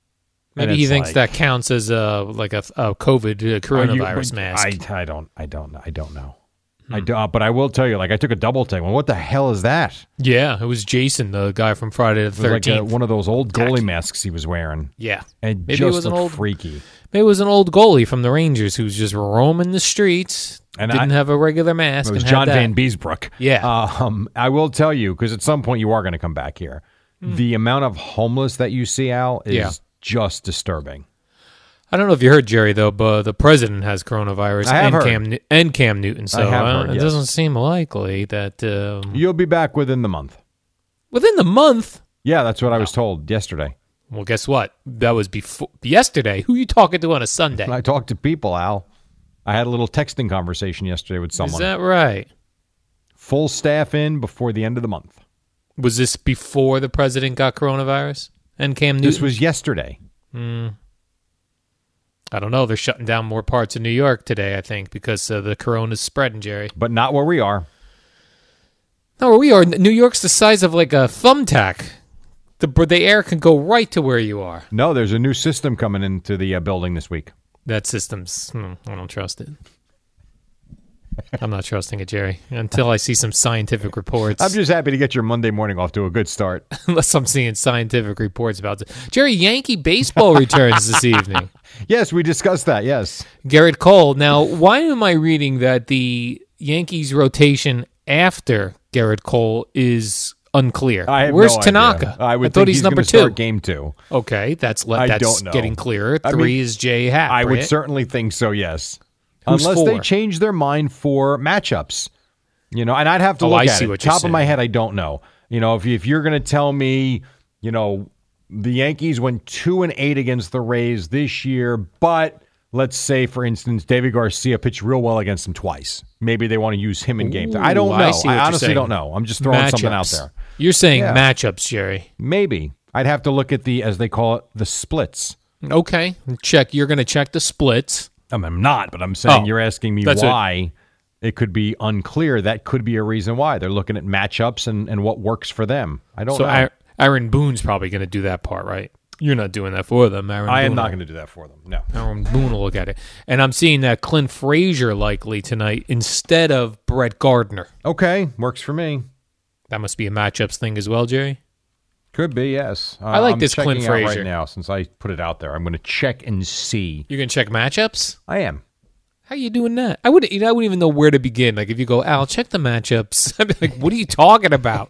And Maybe he it's thinks like- that counts as a like a, a COVID uh, Are you- coronavirus mask. I, I don't I don't know. I don't know. I do, uh, but I will tell you, like I took a double take. Well, what the hell is that? yeah, it was Jason, the guy from Friday the It was like thirteenth. a, one of those old goalie Tacky. masks he was wearing. yeah, And maybe it just was an looked old freaky. Maybe it was an old goalie from the Rangers who's just roaming the streets. And didn't I- have a regular mask. It was and John had that. Van Beesbrook. Yeah. Um, I will tell you, because at some point you are going to come back here. The amount of homeless that you see, Al, is Hmm. Yeah. just disturbing. I don't know if you heard Jerry though, but the president has coronavirus I have and heard. Cam Nu- and Cam Newton. So I have uh, heard, it yes. doesn't seem likely that um, You'll be back within the month. within the month. Yeah, that's what I was told yesterday. Well, guess what? That was before yesterday. Who you talking to on a Sunday? I talked to people, Al. I had a little texting conversation yesterday with Is someone. that right? Full staff in before the end of the month. Was this before the president got coronavirus and Cam Newton? This was yesterday. Mm. I don't know. They're shutting down more parts of New York today, I think, because uh, the corona's spreading, Jerry. But not where we are. No, where we are. New York's the size of like a thumbtack. The, the air can go right to where you are. No, there's a new system coming into the uh, building this week. That system's, hmm, I don't trust it. I'm not trusting it, Jerry, until I see some scientific reports. I'm just happy to get your Monday morning off to a good start. Unless I'm seeing scientific reports about it. Jerry, Yankee baseball returns this evening. Yes, we discussed that, yes. Garrett Cole. Now, why am I reading that the Yankees rotation after Garrett Cole is unclear? I have Where's no Tanaka? idea. I would I thought think he's, he's number gonna two. Start game two. Okay, that's le- I that's don't know. getting clearer. I Three mean, is Jay Happ. I would right? certainly think so, yes. Who's Unless four? they change their mind for matchups. You know, and I'd have to Oh, look I at see it. what you're Top of my saying. head, I don't know. You know, if, if you're going to tell me, you know, the Yankees went two and eight against the Rays this year, but let's say, for instance, David Garcia pitched real well against them twice. Maybe they want to use him in game three. I don't Ooh, know. I I, see what you're honestly saying. don't know. I'm just throwing something out Matchups. there. You're saying Yeah. matchups, Jerry. Maybe. I'd have to look at the, as they call it, the splits. Okay, check. You're going to check the splits. I mean, I'm not, but I'm saying Oh, you're asking me that's why it could be unclear. That could be a reason why. They're looking at matchups and, and what works for them. I don't So know. Aaron, Aaron Boone's probably going to do that part, right? You're not doing that for them, Aaron. I am Boone not will- going to do that for them. No. Aaron Boone will look at it. And I'm seeing that Clint Frazier likely tonight instead of Brett Gardner. Okay, works for me. That must be a matchups thing as well, Jerry. Could be, yes. Uh, I like I'm this Clint checking out Frazier. right now since I put it out there. I'm going to check and see. You're going to check matchups? I am. How you doing that? I wouldn't. You know, I wouldn't even know where to begin. Like if you go, Al, check the matchups. I'd be like, what are you talking about?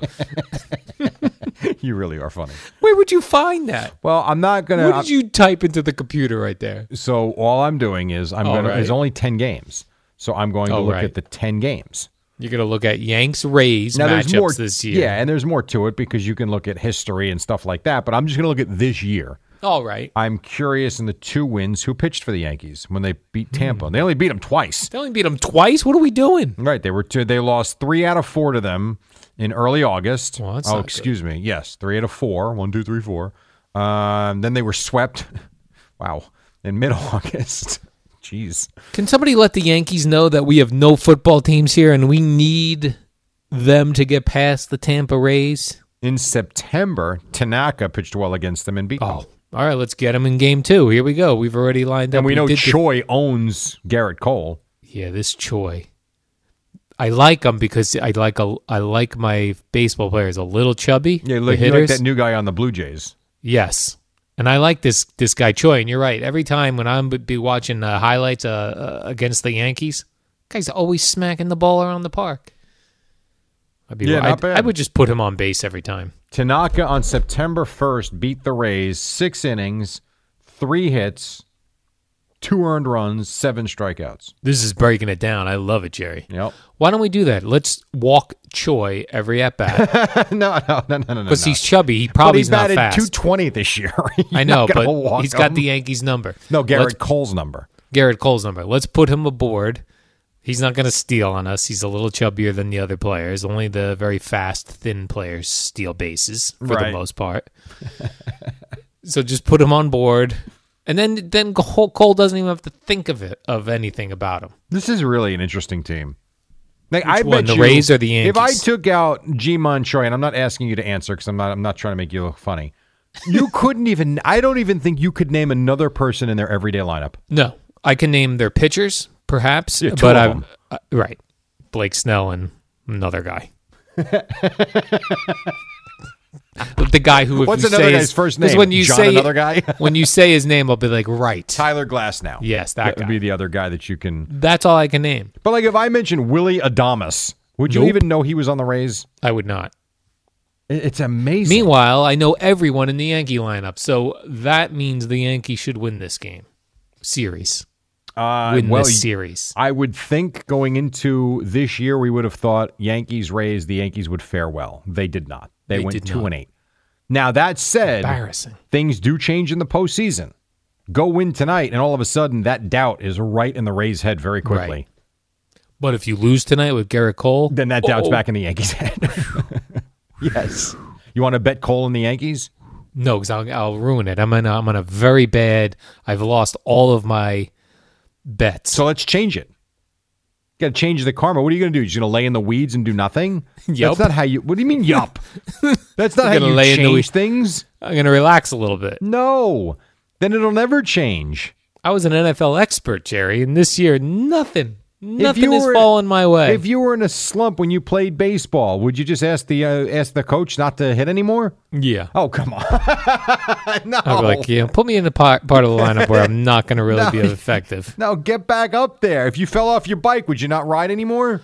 You really are funny. Where would you find that? Well, I'm not going to. What did you type into the computer right there? So all I'm doing is I'm All going to. right. There's only ten games, so I'm going to Oh, look right. at the ten games. You're going to look at Yanks Rays Now there's matchups more this year. Yeah, and there's more to it because you can look at history and stuff like that. But I'm just going to look at this year. All right. I'm curious in the two wins who pitched for the Yankees when they beat Tampa. They only beat them twice. They only beat them twice. What are we doing? Right, they were two, they lost three out of four to them in early August. Well, that's oh, not excuse me. Yes, three out of four. One, two, three, four. Um, then they were swept. Wow, in mid-August. Jeez. Can somebody let the Yankees know that we have no football teams here and we need them to get past the Tampa Rays? In September, Tanaka pitched well against them and beat them. Oh, all right. Let's get them in game two. Here we go. We've already lined up. And we know did the- Choi owns Garrett Cole. Yeah, this Choi. I like him because I like a I like my baseball players a little chubby. Yeah, the like, you like hitters. that new guy on the Blue Jays. Yes, and I like this this guy Choi. And you're right. Every time when I'm be watching uh, highlights uh, uh, against the Yankees, guy's always smacking the ball around the park. I'd be Yeah, right. not I'd- bad. I would just put him on base every time. Tanaka on September first beat the Rays, six innings, three hits, two earned runs, seven strikeouts. This is breaking it down. I love it, Jerry. Yep. Why don't we do that? Let's walk Choi every at bat no, no, no, no, no, no. because no. he's chubby. He But probably he's is not batted fast. two twenty this year. You're I know, not gonna but walk he's got him. the Yankees number. No, Garrett Let's- Cole's number. Garrett Cole's number. Let's put him aboard. He's not going to steal on us. He's a little chubbier than the other players. Only the very fast, thin players steal bases for the Right. most part. So just put him on board, and then then Cole Cole doesn't even have to think of it of anything about him. This is really an interesting team. Like, I one, bet the you, Rays or the If I Yankees? took out G-Mon Choi, and I'm not asking you to answer because I'm not, I'm not trying to make you look funny. You couldn't even. I don't even think you could name another person in their everyday lineup. No, I can name their pitchers, perhaps, Yeah, two but of I'm them. uh, right. Blake Snell and another guy. The guy who, if What's you another say guy's his, first 'cause name? When you John say another guy? when you say his name, I'll be like, right. Tyler Glasnow. Yes, that that would guy. be the other guy that you can. That's all I can name. But like, if I mentioned Willie Adames, would you Nope. even know he was on the Rays? I would not. It- It's amazing. Meanwhile, I know everyone in the Yankee lineup, so that means the Yankees should win this game series. uh, Win well, this series. I would think going into this year, we would have thought Yankees Rays, the Yankees would fare well. They did not. They, They went did two not. and eight. Now that said, Embarrassing. things do change in the postseason. Go win tonight, and all of a sudden, that doubt is right in the Rays' head very quickly. Right. But if you lose tonight with Garrett Cole, then that doubt's oh. back in the Yankees' head. Yes. You want to bet Cole in the Yankees? No, because I'll, I'll ruin it. I'm in, a, I'm in a very bad, I've lost all of my bets. So let's change it. Got to change the karma. What are you going to do? You're going to lay in the weeds and do nothing? Yup. That's not how you, what do you mean yup? That's not how gonna you lay in the change weeds. things. I'm going to relax a little bit. No. Then it'll never change. I was an N F L expert, Jerry, and this year, nothing. Nothing you has were- fallen my way. If you were in a slump when you played baseball, would you just ask the uh, ask the coach not to hit anymore? yeah. Oh, come on. No. I'd be like, yeah, put me in the part, part of the lineup where I'm not going to really No. be effective. No, get back up there. If you fell off your bike, would you not ride anymore?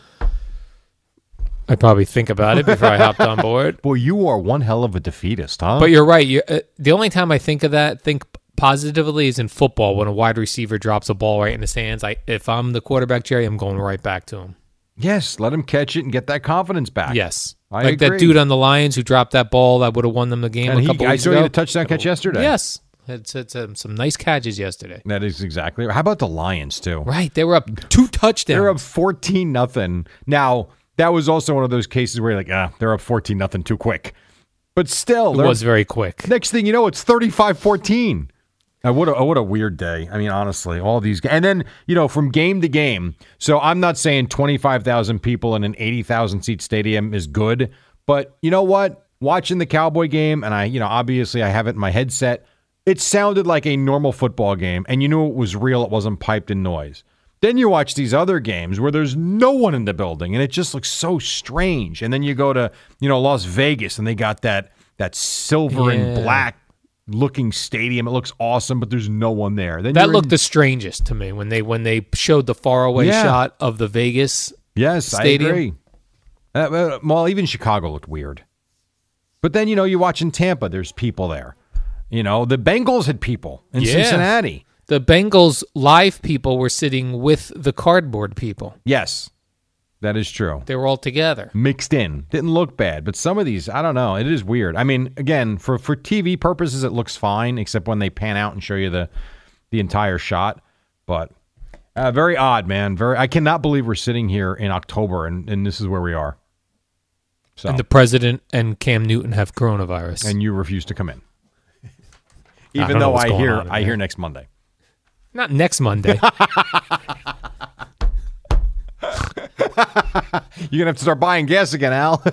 I'd probably think about it before I hopped on board. Boy, you are one hell of a defeatist, huh? But you're right. You're, uh, the only time I think of that, think positively, is in football when a wide receiver drops a ball right in his hands. I, if I'm the quarterback, Jerry, I'm going right back to him. Yes, let him catch it and get that confidence back. Yes. I like agree. that dude on the Lions who dropped that ball that would have won them the game And a he, couple I weeks saw ago. you had a touchdown catch yesterday. Yes. It's, it's um, some nice catches yesterday. That is exactly right. How about the Lions, too? Right. They were up two touchdowns. They're up fourteen nothing. Now, that was also one of those cases where you're like, ah, they're up fourteen nothing too quick. But still, It they're- was very quick. next thing you know, it's thirty-five fourteen. Uh, what, a, what a weird day. I mean, honestly, all these. And then, you know, from game to game. So I'm not saying twenty-five thousand people in an eighty thousand seat stadium is good. But you know what? Watching the Cowboy game, and I, you know, obviously I have it in my headset, it sounded like a normal football game. And you knew it was real. It wasn't piped in noise. Then you watch these other games where there's no one in the building, and it just looks so strange. And then you go to, you know, Las Vegas, and they got that that silver and Yeah. black looking stadium. It looks awesome, but there's no one there. Then That you're looked in- the strangest to me when they when they showed the faraway Yeah. shot of the Vegas yes, stadium. I agree. Uh, well, well, even Chicago looked weird. But then, you know, you watch in Tampa, there's people there. You know, the Bengals had people in Yeah. Cincinnati. The Bengals live people were sitting with the cardboard people. Yes, that is true. They were all together. Mixed in. Didn't look bad, but some of these, I don't know. It is weird. I mean, again, for, for T V purposes, it looks fine, except when they pan out and show you the the entire shot. But uh, very odd, man. Very. I cannot believe we're sitting here in October and, and this is where we are. So And the president and Cam Newton have coronavirus. and you refuse to come in, I even don't know though what's I going hear on in I there. hear next Monday. Not next Monday. You're gonna have to start buying gas again, Al.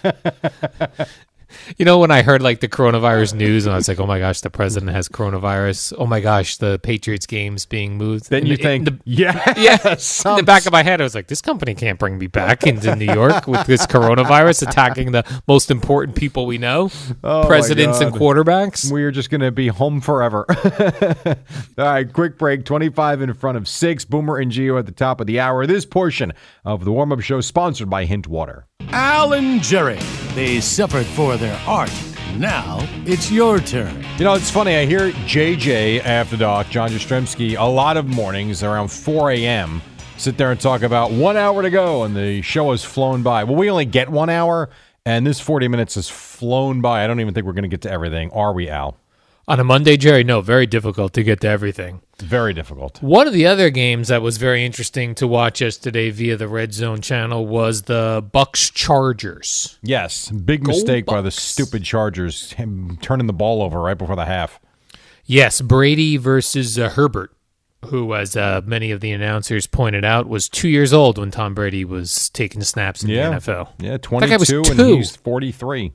You know, when I heard like the coronavirus news and I was like, oh my gosh, the president has coronavirus. Oh my gosh, the Patriots game's being moved. Then In you the- think, in the, yeah, yeah, in the back of my head, I was like, this company can't bring me back into New York with this coronavirus attacking the most important people we know, Oh, my presidents and God. quarterbacks. We are just going to be home forever. All right, quick break. twenty-five in front of six. Boomer and Gio at the top of the hour. This portion of the warm-up show sponsored by Hint Water. Al and Jerry, they suffered for their art. Now it's your turn. You know, it's funny. I hear J J After Dark, John Jastrzemski, a lot of mornings around four a.m. sit there and talk about one hour to go, and the show has flown by. Well, we only get one hour, and this forty minutes has flown by. I don't even think we're going to get to everything. Are we, Al? On a Monday, Jerry, no, very difficult to get to everything. Very difficult. One of the other games that was very interesting to watch yesterday via the Red Zone channel was the Bucks Chargers. Yes, big Go mistake by the Bucks. stupid Chargers, him turning the ball over right before the half. Yes, Brady versus uh, Herbert, who, as uh, many of the announcers pointed out, was two years old when Tom Brady was taking snaps in Yeah. the N F L. Yeah, That guy was twenty-two, and two. he's forty-three.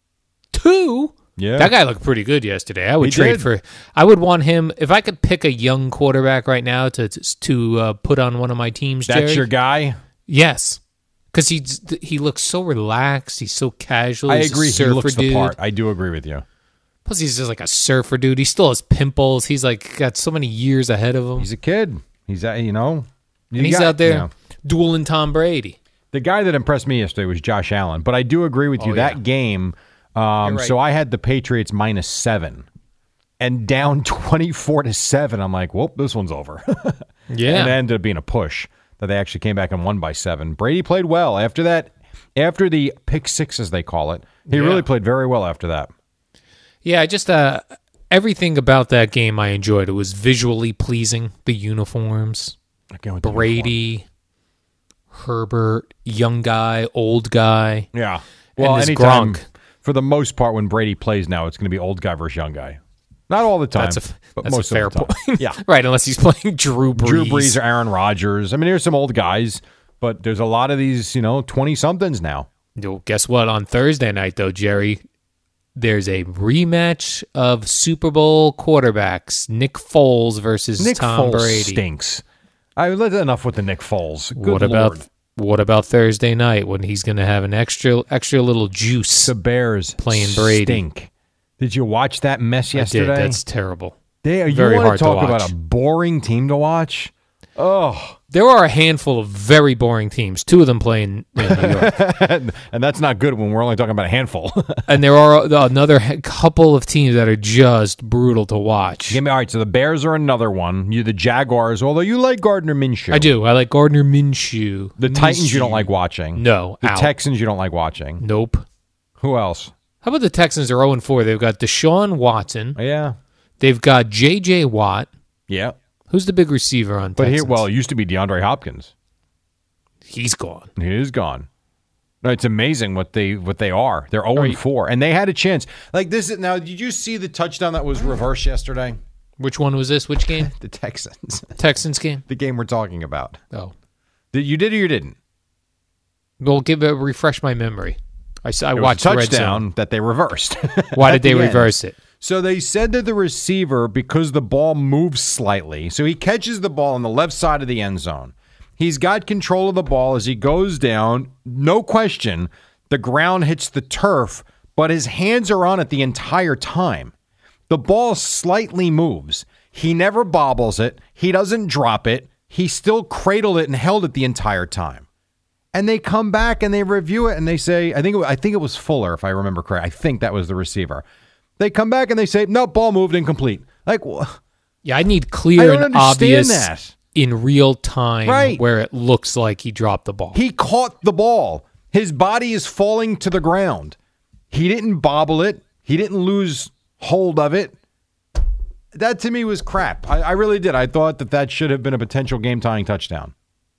Two? Yeah. That guy looked pretty good yesterday. I would He trade did. for. I would want him if I could pick a young quarterback right now to to uh, put on one of my teams. That's Jerry. your guy? Yes, because he he looks so relaxed. He's so casual. I He's a agree. He surfer looks the dude. part. I do agree with you. Plus, he's just like a surfer dude. He still has pimples. He's like got so many years ahead of him, He's a kid. He's, uh, you know. you and he's got- out there you know. dueling Tom Brady. The guy that impressed me yesterday was Josh Allen, but I do agree with you. Oh, that yeah. game, um, right. so I had the Patriots minus seven and down twenty-four to seven. I'm like, whoop, this one's over. Yeah, And it ended up being a push that they actually came back and won by seven. Brady played well after that. After the pick six, as they call it, he Yeah. really played very well after that. yeah. Just uh, everything about that game I enjoyed. It was visually pleasing. The uniforms, Again with the Brady. Herbert, young guy, old guy. Yeah. And Well, this anytime, Gronk. for the most part, when Brady plays now, it's going to be old guy versus young guy. Not all the time, That's a, f- but that's most a fair of the time. point. Yeah. Right, unless he's playing Drew Brees. Drew Brees or Aaron Rodgers. I mean, there's some old guys, but there's a lot of these, you know, twenty-somethings now. Yo, guess what? On Thursday night, though, Jerry, there's a rematch of Super Bowl quarterbacks. Nick Foles versus Nick Tom Foles Brady. stinks. I let enough with the Nick Foles. Good what about Lord. what about Thursday night when he's going to have an extra extra little juice? The Bears playing Brady. stink. Did you watch that mess yesterday? I did. That's terrible. They, you Very want hard to to talk about watch. a boring team to watch? Oh, There are a handful of very boring teams. Two of them play in, in New York. and, and that's not good when we're only talking about a handful. And there are another ha- couple of teams that are just brutal to watch. Give me all right. So the Bears are another one. You the Jaguars, although you like Gardner Minshew. I do. I like Gardner Minshew. The Titans you don't Minshew. like watching. No. The out. Texans you don't like watching. Nope. Who else? How about the Texans are oh and four? They've got Deshaun Watson. Yeah. They've got J J Watt. Yeah. Who's the big receiver on But Texans? here, well, it used to be DeAndre Hopkins. He's gone. He is gone. No, it's amazing what they what they are. They're oh Are and you- four, and they had a chance. Like this is now. Did you see the touchdown that was reversed yesterday? Which one was this? Which game? The Texans, Texans game? the game we're talking about. Oh. Did you did or you didn't? Well, give it, refresh my memory. I, s- I It was watched a Red touchdown Zone. that they reversed. Why At did they the end. reverse it? So they said that the receiver, because the ball moves slightly, so he catches the ball on the left side of the end zone. He's got control of the ball as he goes down. No question, the ground hits the turf, but his hands are on it the entire time. The ball slightly moves. He never bobbles it. He doesn't drop it. He still cradled it and held it the entire time. And they come back and they review it and they say, I think it, I think it was Fuller, if I remember correct. I think that was the receiver. They come back and they say, no, ball moved incomplete. Like, well, Yeah, I need I clear don't and understand obvious that. in real time Right. where it looks like he dropped the ball. He caught the ball. His body is falling to the ground. He didn't bobble it. He didn't lose hold of it. That to me was crap. I, I really did. I thought that that should have been a potential game-tying touchdown.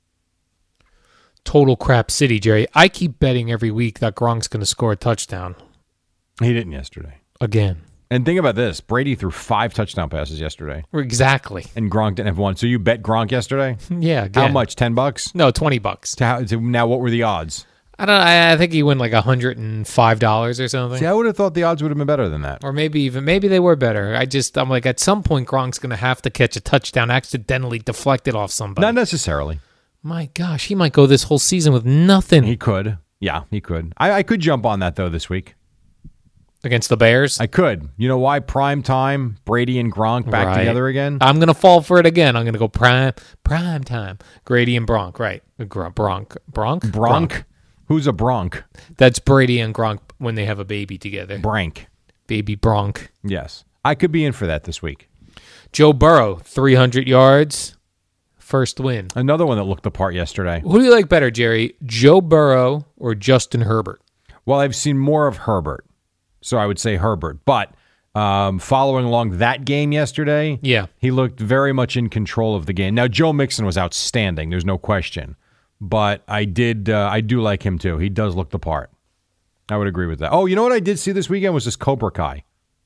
Total crap city, Jerry. I keep betting every week that Gronk's going to score a touchdown He didn't yesterday. again. And think about this. Brady threw five touchdown passes yesterday, Exactly. and Gronk didn't have one. So you bet Gronk yesterday? Yeah. How again. much? Ten bucks? No, twenty bucks. To how, to now, what were the odds? I don't know. I, I think he won like a hundred and five dollars or something. See, I would have thought the odds would have been better than that. Or maybe even maybe they were better. I just I'm like at some point Gronk's going to have to catch a touchdown accidentally deflected off somebody. Not necessarily. My gosh, he might go this whole season with nothing He could. Yeah, he could. I, I could jump on that, though, this week. against the Bears. I could. You know why? Prime time, Brady and Gronk back Right. together again. I'm going to fall for it again. I'm going to go prime prime time. Grady and Bronk, right? Gr- Bronk, Bronk, Bronk? Who's a Bronk? That's Brady and Gronk when they have a baby together. Brank. Baby Bronk. Yes. I could be in for that this week. Joe Burrow, three hundred yards, first win. Another one that looked the part yesterday. Who do you like better, Jerry? Joe Burrow or Justin Herbert? Well, I've seen more of Herbert, so I would say Herbert. But um, following along that game yesterday, Yeah. he looked very much in control of the game. Now, Joe Mixon was outstanding. There's no question. But I did, uh, I do like him too. He does look the part. I would agree with that. Oh, you know what I did see this weekend was this Cobra Kai.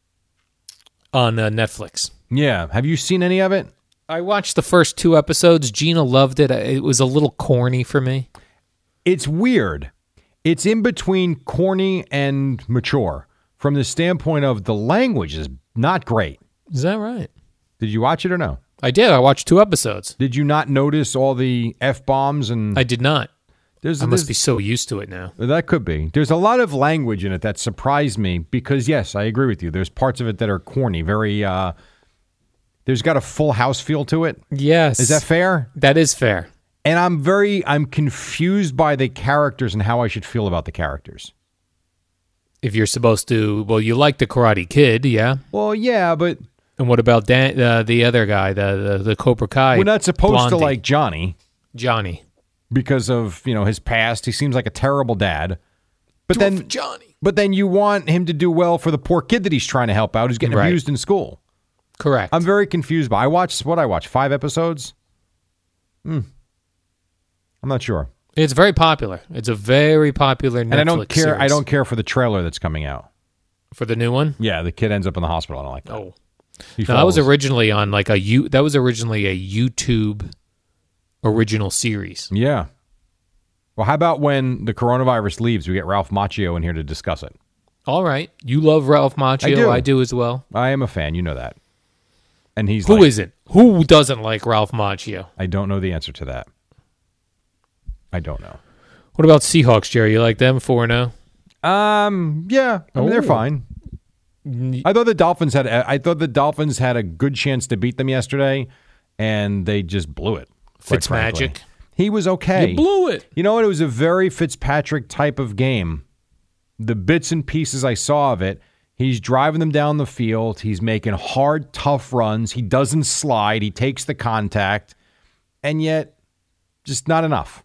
On uh, Netflix. Yeah. Have you seen any of it? I watched the first two episodes. Gina loved it. It was a little corny for me. It's weird. It's in between corny and mature from the standpoint of the language is not great. Is that right? Did you watch it or no? I did. I watched two episodes. Did you not notice all the F-bombs? And I did not. there's, I must there's- be so used to it now. That could be. There's a lot of language in it that surprised me because, yes, I agree with you. There's parts of it that are corny, very, uh, there's got a Full House feel to it. Yes. Is that fair? That is fair. And I'm very, I'm confused by the characters and how I should feel about the characters. If you're supposed to, well, you like the Karate Kid, yeah. Well, yeah, but And what about Dan, uh, the other guy, the the, the Cobra Kai? we're not supposed to Blondie? like Johnny Johnny. because of, you know, his past. He seems like a terrible dad. But then, Johnny. but then you want him to do well for the poor kid that he's trying to help out who's getting Right. abused in school. Correct. I'm very confused by. I watched what I watched five episodes. Hmm. I'm not sure. It's very popular. It's a very popular Netflix And I don't care. series. I don't care for the trailer that's coming out. For the new one? Yeah, the kid ends up in the hospital. I don't like that. Oh. He No, that was falls. originally on like a U that was originally a YouTube original series. Yeah. Well, how about when the coronavirus leaves, we get Ralph Macchio in here to discuss it? All right. You love Ralph Macchio. I do. I do as well. I am a fan. You know that. And he's Who like, isn't? Who doesn't like Ralph Macchio? I don't know the answer to that. I don't know. What about Seahawks, Jerry? You like them four and oh? Um, yeah, I mean, they're Oh. fine. I thought the Dolphins had. I thought the Dolphins had a good chance to beat them yesterday, and they just blew it. quite frankly. Fitzmagic. He was okay. You blew it. You know what? It was a very Fitzpatrick type of game. The bits and pieces I saw of it, he's driving them down the field. He's making hard, tough runs. He doesn't slide. He takes the contact, and yet just not enough.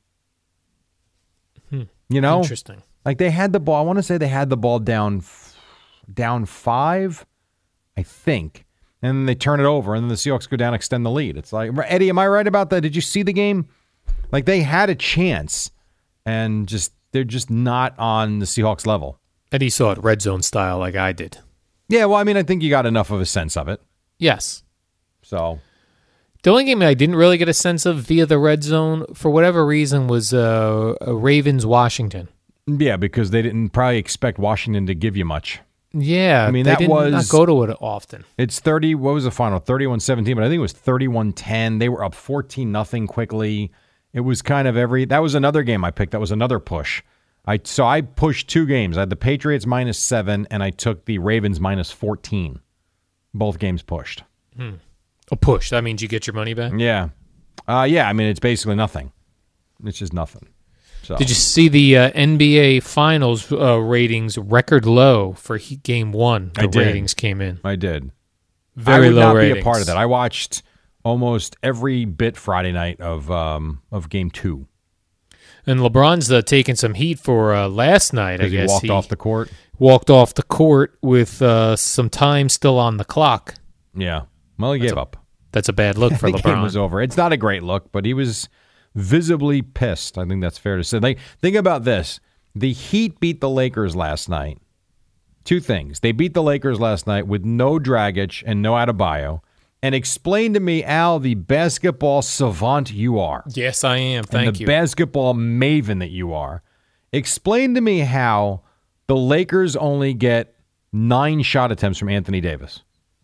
Hmm. You know, Interesting. like they had the ball. I want to say they had the ball down, down five, I think, and then they turn it over, and then the Seahawks go down, extend the lead. It's like, Eddie, am I right about that? Did you see the game? Like they had a chance, and just they're just not on the Seahawks level. And he saw it red zone style like I did. Yeah, well, I mean, I think you got enough of a sense of it. Yes. So The only game I didn't really get a sense of via the red zone, for whatever reason, was uh, Ravens-Washington. yeah, because they didn't probably expect Washington to give you much. Yeah, I mean, they that did was not go to it often. It's thirty. What was the final? thirty-one seventeen, but I think it was thirty-one ten. They were up fourteen nothing quickly. It was kind of every. That was another game I picked. That was another push. I so I pushed two games. I had the Patriots minus seven, and I took the Ravens minus fourteen. Both games pushed. Hmm. A push. That means you get your money back? Yeah, uh, yeah. I mean, it's basically nothing. It's just nothing. So Did you see the uh, N B A Finals uh, ratings record low for he- Game One? The I did. ratings came in. I did. Very I would low not ratings. be a part of that. I watched almost every bit Friday night of um, of Game Two. And LeBron's uh, taking some heat for uh, last night, I Because he guess. walked off the court. Walked off the court with uh, some time still on the clock. Yeah. Well, he That's gave a- up. That's a bad look for the game LeBron. was over. It's not a great look, but he was visibly pissed. I think that's fair to say. Like, think about this. The Heat beat the Lakers last night. Two things. They beat the Lakers last night with no Dragic and no Adebayo. And explain to me, Al, the basketball savant you are. Yes, I am. Thank and the you. basketball maven that you are. Explain to me how the Lakers only get nine shot attempts from Anthony Davis.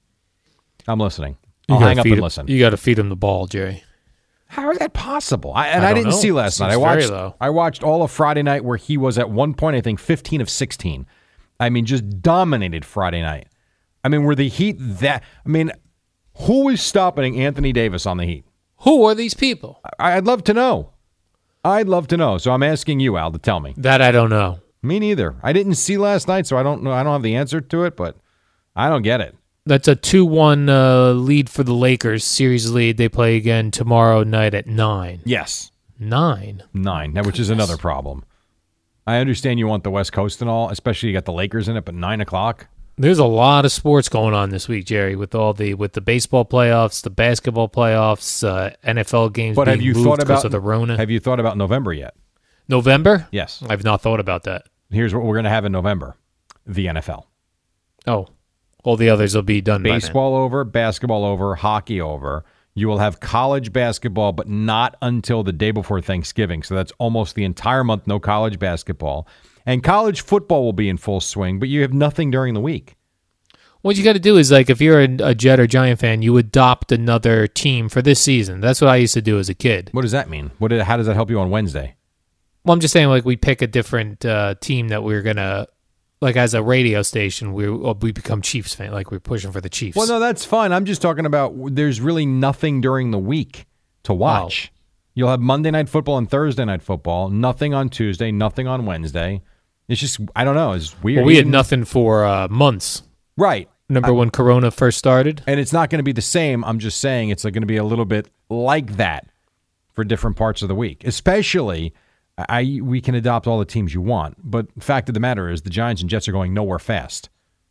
I'm listening. I'll gotta hang up feed and him- listen. You got to feed him the ball, Jerry. How is that possible? I, and I I, don't didn't know. see last night. I Seems very watched. low. I watched all of Friday night, where he was at one point, I think, fifteen of sixteen. I mean, just dominated Friday night. I mean, were the Heat that? I mean, who is stopping Anthony Davis on the Heat? Who are these people? I, I'd love to know. I'd love to know. So I'm asking you, Al, to tell me. That I don't know. Me neither. I didn't see last night, so I don't know. I don't have the answer to it, but I don't get it. That's a two one uh, lead for the Lakers. Series lead. They play again tomorrow night at nine. Yes. Nine? Nine, now, which is another problem. I understand you want the West Coast and all, especially you got the Lakers in it, but nine o'clock? There's a lot of sports going on this week, Jerry, with all the with the baseball playoffs, the basketball playoffs, uh, N F L games But being have you moved thought because about of the Rona. Have you thought about November yet? November? Yes. I've not thought about that. Here's what we're going to have in November: the N F L. Oh, all the others will be done by then. Baseball over, basketball over, hockey over. You will have college basketball, but not until the day before Thanksgiving. So that's almost the entire month, no college basketball. And college football will be in full swing, but you have nothing during the week. What you got to do is, like, if you're a, a Jet or Giant fan, you adopt another team for this season. That's what I used to do as a kid. What does that mean? What? Did, how does that help you on Wednesday? Well, I'm just saying, like, we pick a different uh, team that we're going to, like, as a radio station, we we become Chiefs fan. Like, we're pushing for the Chiefs. Well, no, that's fine. I'm just talking about there's really nothing during the week to watch. Oh. You'll have Monday Night Football and Thursday Night Football. Nothing on Tuesday, nothing on Wednesday. It's just, I don't know. It's weird. Well, we had Even- nothing for uh, months. Right. Remember I- when Corona first started? And it's not going to be the same. I'm just saying it's going to be a little bit like that for different parts of the week. Especially, I we can adopt all the teams you want. But the fact of the matter is the Giants and Jets are going nowhere fast.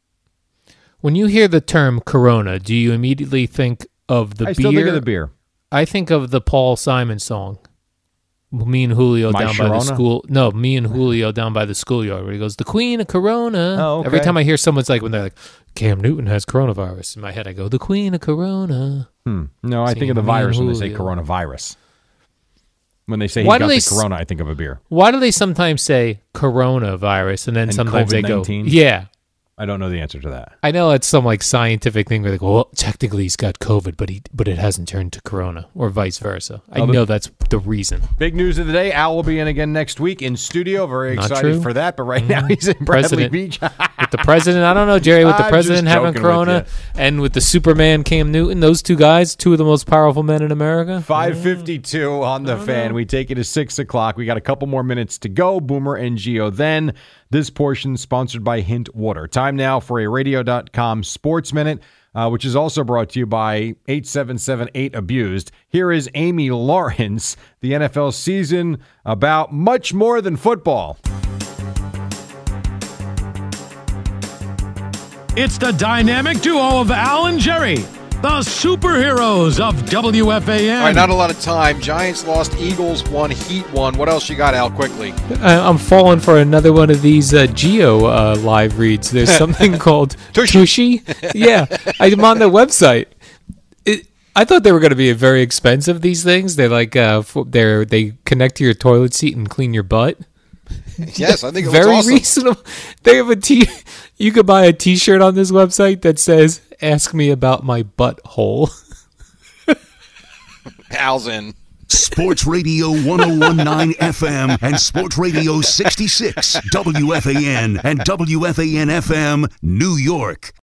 When you hear the term Corona, do you immediately think of the I beer? still think of the beer. I think of the Paul Simon song, me and Julio My down by the Sharona? school. No, me and Julio down by the schoolyard where he goes, the Queen of Corona. Oh, okay. Every time I hear someone's like, when they're like, Cam Newton has coronavirus, in my head I go, the Queen of Corona. Hmm. No, I think Singing of the me and virus when they say Julio. coronavirus. When they say he Why do got they the s- corona, I think of a beer. Why do they sometimes say coronavirus and then And sometimes they go, COVID nineteen? yeah. I don't know the answer to that. I know it's some like scientific thing where they go, well, technically he's got COVID, but he but it hasn't turned to corona, or vice versa. I Oh, the- know that's the reason. Big news of the day. Al will be in again next week in studio. Very Not excited true. for that. But right now he's in Bradley President. Beach. With the president, I don't know, Jerry, with the I'm president just having joking with corona and with the Superman Cam Newton, those two guys, two of the most powerful men in America. five fifty-two on the fan. We take it to six o'clock. We got a couple more minutes to go. Boomer and Geo then. This portion sponsored by Hint Water. Time now for a radio dot com Sports Minute, uh, which is also brought to you by eight seven seven eight Abused. Here is Amy Lawrence, the N F L season about much more than football. It's the dynamic duo of Al and Jerry, the superheroes of W F A N. All right, not a lot of time. Giants lost, Eagles won, Heat won. What else you got, Al, quickly? I, I'm falling for another one of these uh, Geo uh, live reads. There's something called Tushy. Yeah, I'm on their website. It, I thought they were going to be very expensive. These things, they're like uh, they they connect to your toilet seat and clean your butt. Yes, I think it very looks awesome. reasonable. They have a t. You could buy a T-shirt on this website that says "Ask me about my butthole." Al's in. Sports Radio one oh one point nine F M and Sports Radio sixty-six W F A N and W F A N F M New York.